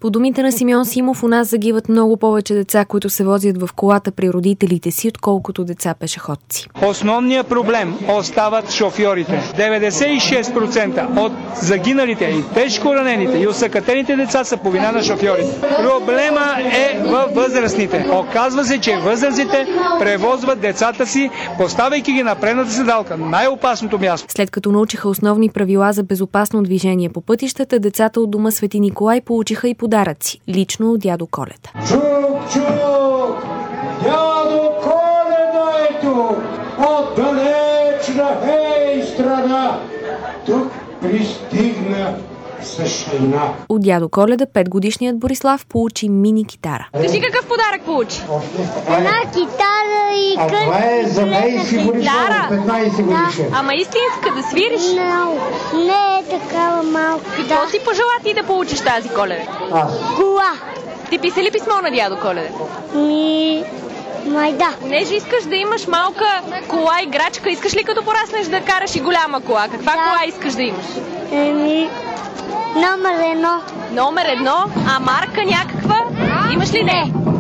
По думите на Симеон Симов, у нас загиват много повече деца, които се возят в колата при родителите си, отколкото деца пешеходци. Основният проблем остават шофьорите. 96% от загиналите и тежко ранените и осакатените деца са по вина на шофьорите. Проблема е във възрастните. Оказва се, че възрастните превозват децата си, поставяйки ги на предната седалка. Най-опасното място. След като научиха основни правила за безопасно движение по пътищата, децата от дома Свети Николай получиха и подаръци, лично от дядо Коледа. Чук! Дядо Коледа е тук! От далечна страна! Тук пристигна същина. От дядо Коледа 5-годишният Борислав получи мини китара. Кажи какъв подарък получи? Една китара и кънче. Това е за 20 годишна, 15 годишна. Ама истинска да свириш? Не е такава малка. Какво си пожела ти да получиш тази Коледа? Кола. Ти писа ли писмо на дядо Коледа? Май да. Понеже искаш да имаш малка кола играчка, искаш ли като пораснеш да караш и голяма кола? Каква кола искаш да имаш? Номер 1. Номер 1? А марка някаква? Имаш ли не?